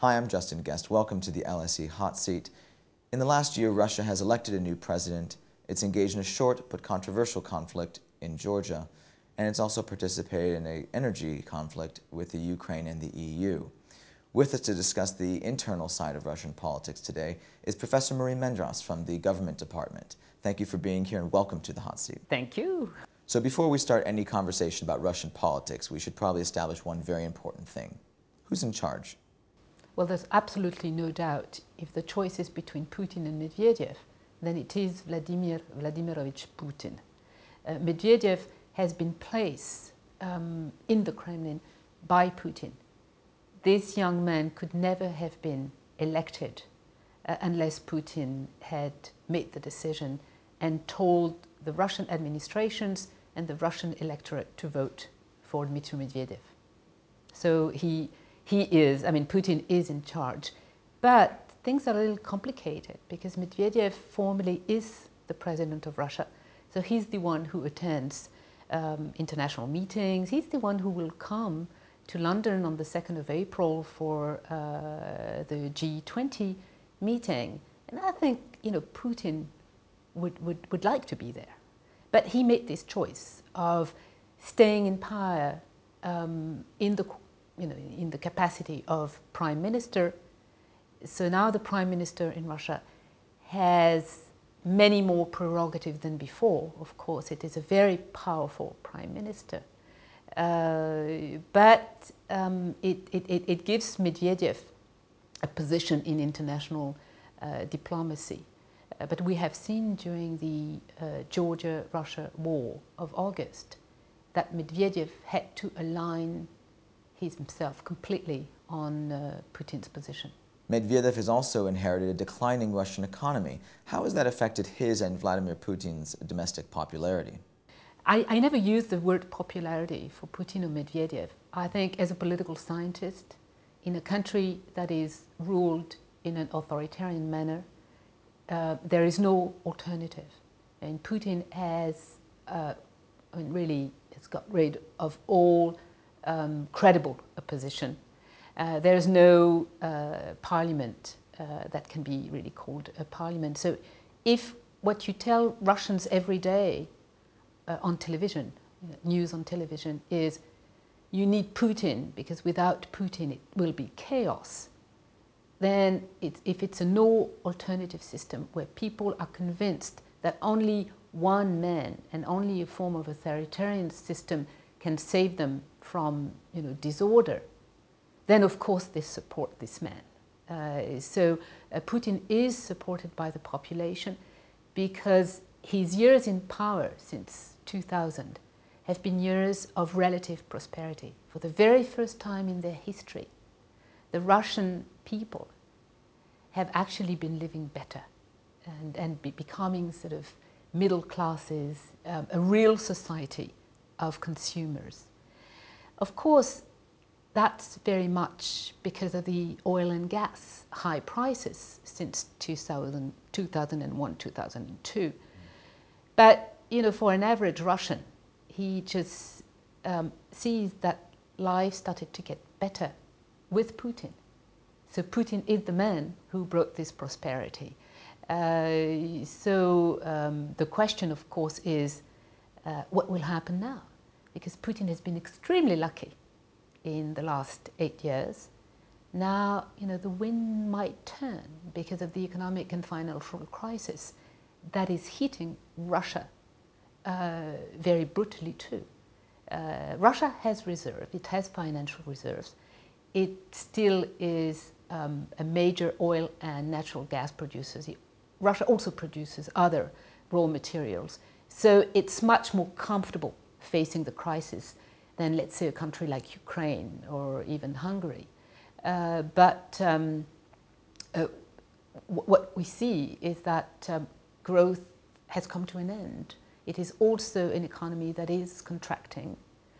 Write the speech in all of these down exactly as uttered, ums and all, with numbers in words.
Hi, I'm Justin Guest. Welcome to the L S E Hot Seat. In the last year, Russia has elected a new president. It's engaged in a short but controversial conflict in Georgia, and it's also participated in an energy conflict with the Ukraine and the E U. With us to discuss the internal side of Russian politics today is Professor Marie Mendras from the Government Department. Thank you for being here and welcome to the Hot Seat. Thank you. So before we start any conversation about Russian politics, we should probably establish one very important thing. Who's in charge? Well, there's absolutely no doubt if the choice is between Putin and Medvedev, then it is Vladimir Vladimirovich Putin. Uh, Medvedev has been placed um, in the Kremlin by Putin. This young man could never have been elected uh, unless Putin had made the decision and told the Russian administrations and the Russian electorate to vote for Dmitry Medvedev. So he, he is, I mean, Putin is in charge. But things are a little complicated because Medvedev formally is the president of Russia. So he's the one who attends um, international meetings. He's the one who will come to London on the second of April for uh, the G twenty meeting. And I think, you know, Putin would, would, would like to be there. But he made this choice of staying in power um, in the, you know, in the capacity of prime minister. So now the prime minister in Russia has many more prerogatives than before. Of course, it is a very powerful prime minister. Uh, but um, it, it, it gives Medvedev a position in international uh, diplomacy. Uh, but we have seen during the uh, Georgia-Russia war of August that Medvedev had to align himself completely on uh, Putin's position. Medvedev has also inherited a declining Russian economy. How has that affected his and Vladimir Putin's domestic popularity? I, I never use the word popularity for Putin or Medvedev. I think as a political scientist, in a country that is ruled in an authoritarian manner, uh, there is no alternative. And Putin has, uh, I mean, really, has got rid of all um, credible opposition. Uh, there is no uh, parliament uh, that can be really called a parliament. So if what you tell Russians every day uh, on television, news on television, is you need Putin because without Putin it will be chaos, then it, if it's a no alternative system where people are convinced that only one man and only a form of authoritarian system can save them from, you know, disorder, then of course they support this man. Uh, so uh, Putin is supported by the population because his years in power since two thousand have been years of relative prosperity. For the very first time in their history, the Russian people have actually been living better and, and be becoming sort of middle classes, um, a real society of consumers. Of course, that's very much because of the oil and gas high prices since two thousand, two thousand one, two thousand two. But, you know, for an average Russian, he just um, sees that life started to get better with Putin. So Putin is the man who brought this prosperity. Uh, so um, the question, of course, is uh, what will happen now? Because Putin has been extremely lucky in the last eight years. Now, you know, the wind might turn because of the economic and financial crisis that is hitting Russia uh, very brutally too. Uh, Russia has reserves, it has financial reserves. It still is um, a major oil and natural gas producer. Russia also produces other raw materials. So it's much more comfortable facing the crisis than, let's say, a country like Ukraine or even Hungary. Uh, but um, uh, what we see is that um, growth has come to an end. It is also an economy that is contracting.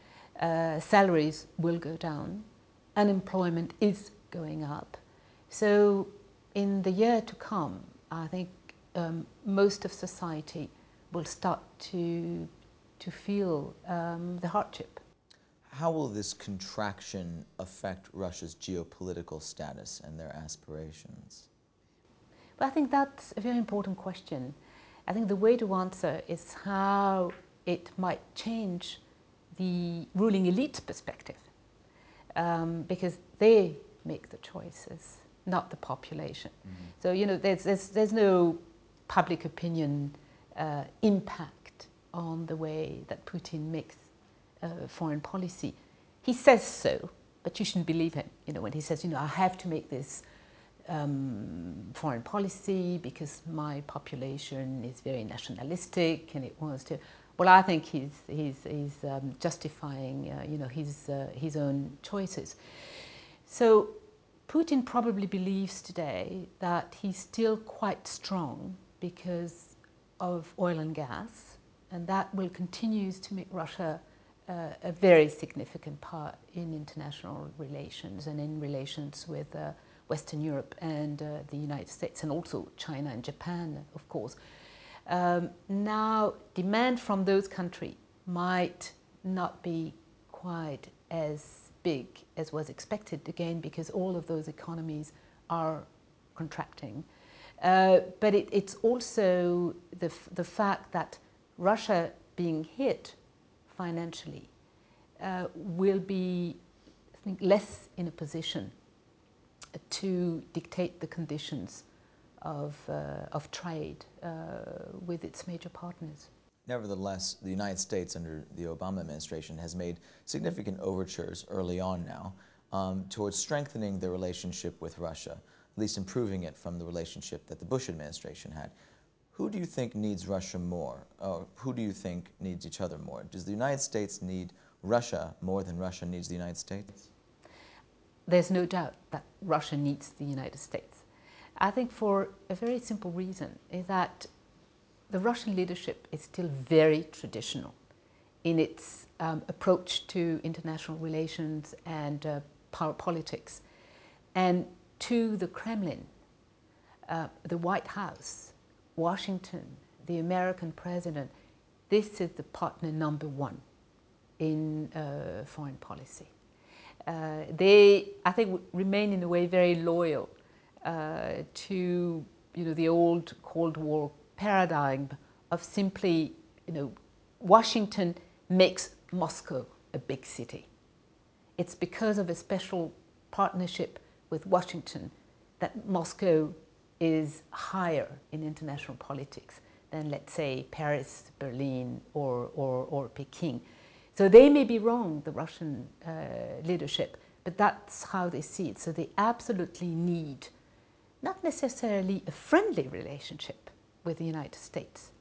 Uh, salaries will go down. Unemployment is going up. So in the year to come, I think um, most of society will start to, to feel um, the hardship. how will this contraction affect Russia's geopolitical status and their aspirations? But I think that's a very important question. I think the way to answer is how it might change the ruling elite perspective, um, because they make the choices, not the population. Mm-hmm. So, you know, there's, there's, there's no public opinion uh, impact on the way that Putin makes uh, foreign policy. He says so, but you shouldn't believe him, you know, when he says, you know, I have to make this um, foreign policy because my population is very nationalistic and it wants to. Well, I think he's, he's, he's um, justifying, uh, you know, his, uh, his own choices. So Putin probably believes today that he's still quite strong because of oil and gas, and that will continue to make Russia uh, a very significant part in international relations and in relations with uh, Western Europe and uh, the United States, and also China and Japan, of course. Um, now, demand from those countries might not be quite as big as was expected, again, because all of those economies are contracting. Uh, but it, it's also the, f the fact that Russia being hit financially uh, will be, I think, less in a position to dictate the conditions of, uh, of trade uh, with its major partners. Nevertheless, the United States under the Obama administration has made significant overtures early on now um, towards strengthening the relationship with Russia, at least improving it from the relationship that the Bush administration had. Who do you think needs Russia more? Or who do you think needs each other more? Does the United States need Russia more than Russia needs the United States? There's no doubt that Russia needs the United States. I think for a very simple reason, is that the Russian leadership is still very traditional in its um, approach to international relations and uh, power politics. And to the Kremlin, uh, the White House, Washington, the American president, this is the partner number one in uh, foreign policy. Uh, they, I think, remain in a way very loyal uh, to, you know, the old Cold War paradigm of simply, you know, Washington makes Moscow a big city. It's because of a special partnership with Washington that Moscow is higher in international politics than, let's say, Paris, Berlin, or, or, or Peking. So they may be wrong, the Russian uh, leadership, but that's how they see it. So they absolutely need not necessarily a friendly relationship with the United States,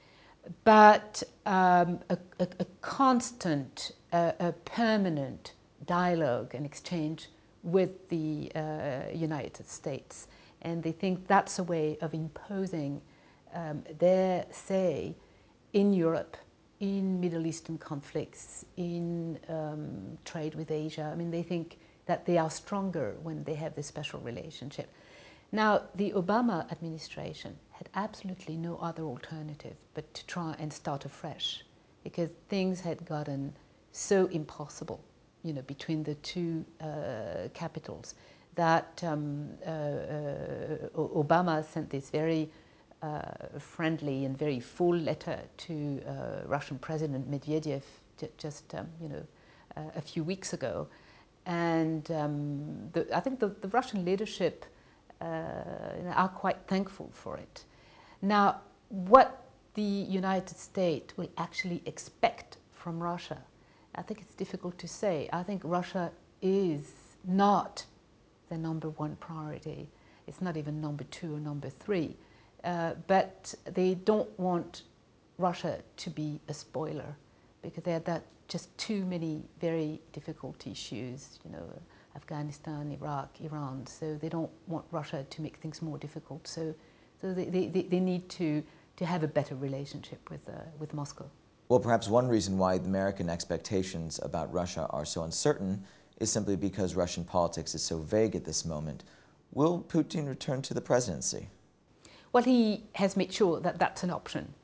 but um, a, a, a constant, uh, a permanent dialogue and exchange with the uh, United States. And they think that's a way of imposing um, their say in Europe, in Middle Eastern conflicts, in um, trade with Asia. I mean, they think that they are stronger when they have this special relationship. Now, the Obama administration had absolutely no other alternative but to try and start afresh, because things had gotten so impossible, you know, between the two uh, capitals, that um, uh, uh, Obama sent this very uh, friendly and very full letter to uh, Russian President Medvedev just, um, you know, uh, a few weeks ago. And um, the, I think the, the Russian leadership uh, are quite thankful for it. Now, what the United States will actually expect from Russia, I think it's difficult to say. I think Russia is not the number one priority. It's not even number two or number three. Uh, but they don't want Russia to be a spoiler, because there are just too many very difficult issues, you know, Afghanistan, Iraq, Iran. So they don't want Russia to make things more difficult. So, so they, they, they need to, to have a better relationship with, uh, with Moscow. Well, perhaps one reason why American expectations about Russia are so uncertain is simply because Russian politics is so vague at this moment. Will Putin return to the presidency? Well, he has made sure that that's an option.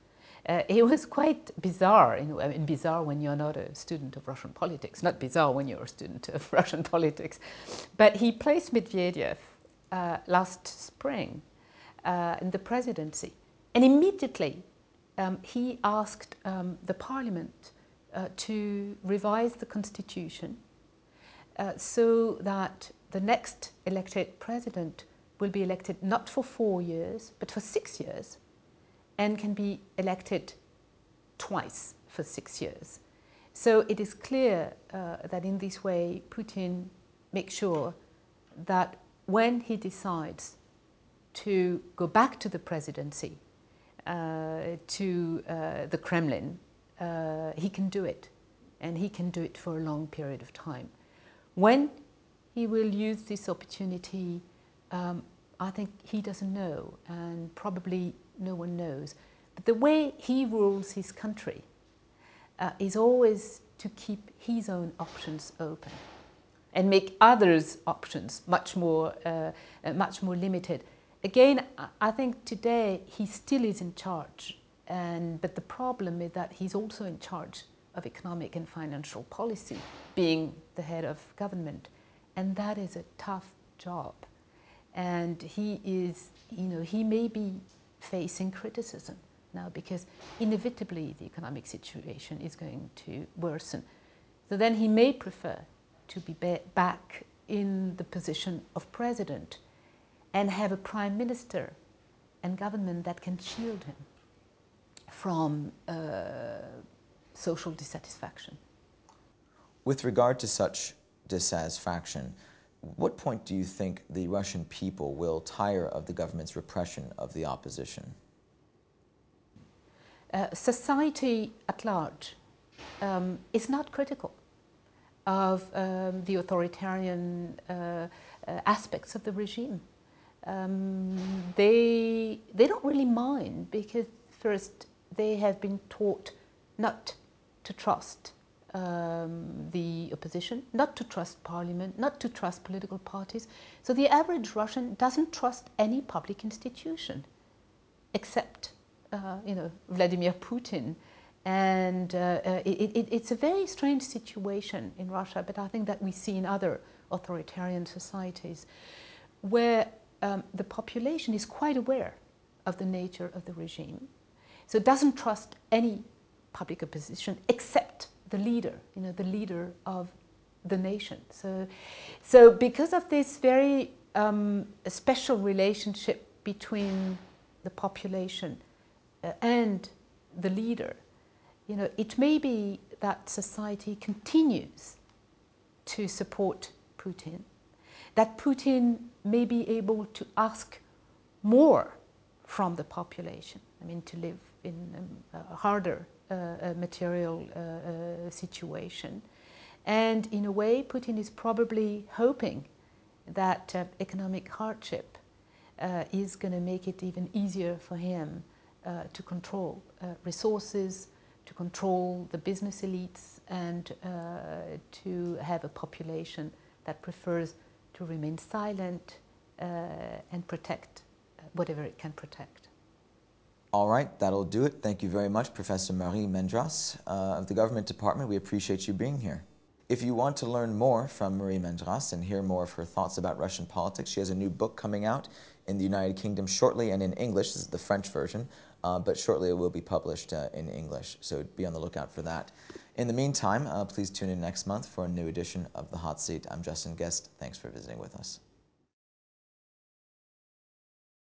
Uh, it was quite bizarre, in, I mean, bizarre when you're not a student of Russian politics, not bizarre when you're a student of Russian politics. But he placed Medvedev uh, last spring uh, in the presidency. And immediately um, he asked um, the parliament uh, to revise the constitution uh, so that the next elected president will be elected not for four years, but for six years, and can be elected twice for six years. So it is clear uh, that in this way Putin makes sure that when he decides to go back to the presidency, uh, to uh, the Kremlin, uh, he can do it, and he can do it for a long period of time. When he will use this opportunity, um, I think he doesn't know, and probably no one knows. But the way he rules his country uh, is always to keep his own options open and make others' options much more, uh, uh, much more limited. Again, I think today he still is in charge, and but the problem is that he's also in charge of economic and financial policy, being the head of government, and that is a tough job. And he is, you know, he may be facing criticism now because inevitably the economic situation is going to worsen. So then he may prefer to be ba back in the position of president and have a prime minister and government that can shield him from uh, social dissatisfaction. With regard to such dissatisfaction, what point do you think the Russian people will tire of the government's repression of the opposition? Uh, society at large um, is not critical of um, the authoritarian uh, uh, aspects of the regime. Um, they, they don't really mind because first they have been taught not to trust Um, the opposition, not to trust parliament, not to trust political parties. So the average Russian doesn't trust any public institution except, uh, you know, Vladimir Putin. And uh, uh, it, it, it's a very strange situation in Russia, but I think that we see in other authoritarian societies where um, the population is quite aware of the nature of the regime. So it doesn't trust any public opposition except the leader, you know, the leader of the nation. So, so because of this very um, special relationship between the population uh, and the leader, you know, it may be that society continues to support Putin, that Putin may be able to ask more from the population, I mean, to live in um, a harder uh, a material uh, uh, situation. And in a way, Putin is probably hoping that uh, economic hardship uh, is going to make it even easier for him uh, to control uh, resources, to control the business elites, and uh, to have a population that prefers to remain silent uh, and protect whatever it can protect. All right, that'll do it. Thank you very much, Professor Marie Mendras uh, of the Government Department. We appreciate you being here. If you want to learn more from Marie Mendras and hear more of her thoughts about Russian politics, she has a new book coming out in the United Kingdom shortly and in English. This is the French version, uh, but shortly it will be published uh, in English, so be on the lookout for that. In the meantime, uh, please tune in next month for a new edition of The Hot Seat. I'm Justin Guest. Thanks for visiting with us.